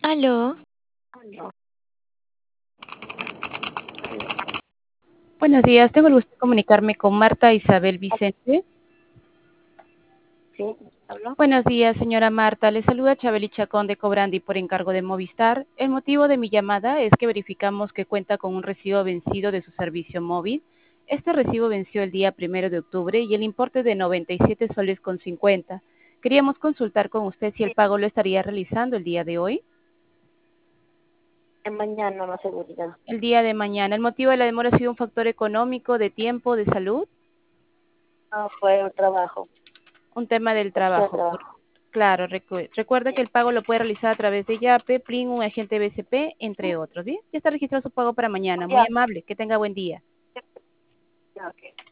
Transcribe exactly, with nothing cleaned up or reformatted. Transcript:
Aló, Aló, aló. Buenos días, tengo el gusto de comunicarme con Marta Isabel Ah, Vicente. sí, hablo. Buenos días, señora Marta. Le saluda Chabeli Chacón de Cobrandi por encargo de Movistar. El motivo de mi llamada es que verificamos que cuenta con un recibo vencido de su servicio móvil. Este recibo venció el día primero de octubre y el importe de noventa y siete soles con cincuenta. Queríamos consultar con usted si el Sí, pago lo estaría realizando el día de hoy. en mañana la seguridad. El día de mañana. ¿El motivo de la demora ha sido un factor económico, de tiempo, de salud? Ah, fue el trabajo. Un tema del Extra trabajo. Por, trabajo. claro, recu- recuerda que Sí, el pago lo puede realizar a través de Yape, Plin, un agente B C P, entre otros. ¿Bien? Ya está registrado su pago para mañana. Muy ya, amable. Que tenga buen día. ya, ok.